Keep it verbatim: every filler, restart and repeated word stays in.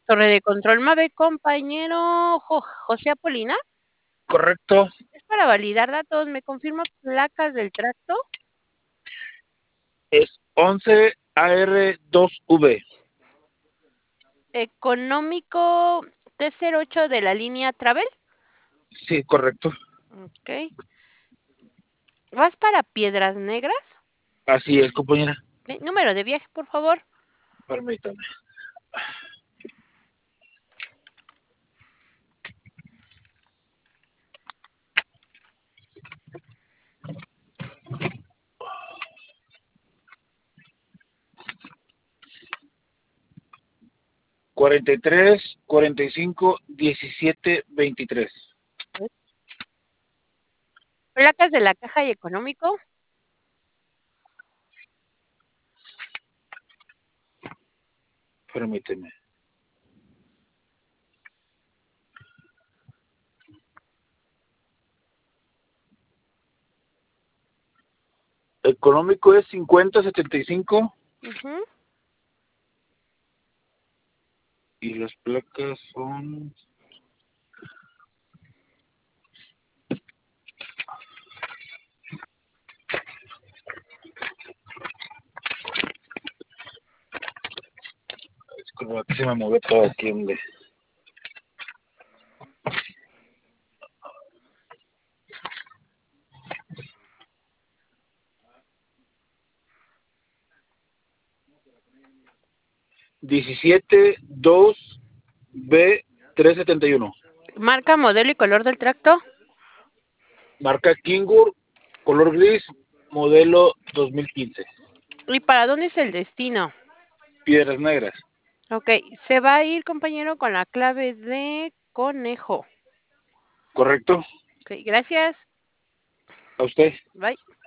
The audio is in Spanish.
Torre de control Mave, compañero Jo- José Apolinar. Correcto. Es para validar datos. ¿Me confirma placas del tracto? Es once A R dos V. Económico T cero ocho de la línea Travel. Sí, correcto. Ok. ¿Vas para Piedras Negras? Así es, compañera. Ok, número de viaje, por favor. Permítame. cuarenta y tres, cuarenta y cinco, diecisiete, veintitrés. Placas de la caja y económico. Permíteme. Económico es cincuenta setenta y cinco Ujú. y las placas son es como que se me movió todo aquí, hombre. diecisiete dos B trescientos setenta y uno. Marca, modelo y color del tracto. Marca Kingur, color gris, modelo dos mil quince. ¿Y para dónde es el destino? Piedras Negras. Ok, se va a ir, compañero, con la clave de conejo. ¿Correcto? Ok, gracias. ¿A usted? Bye.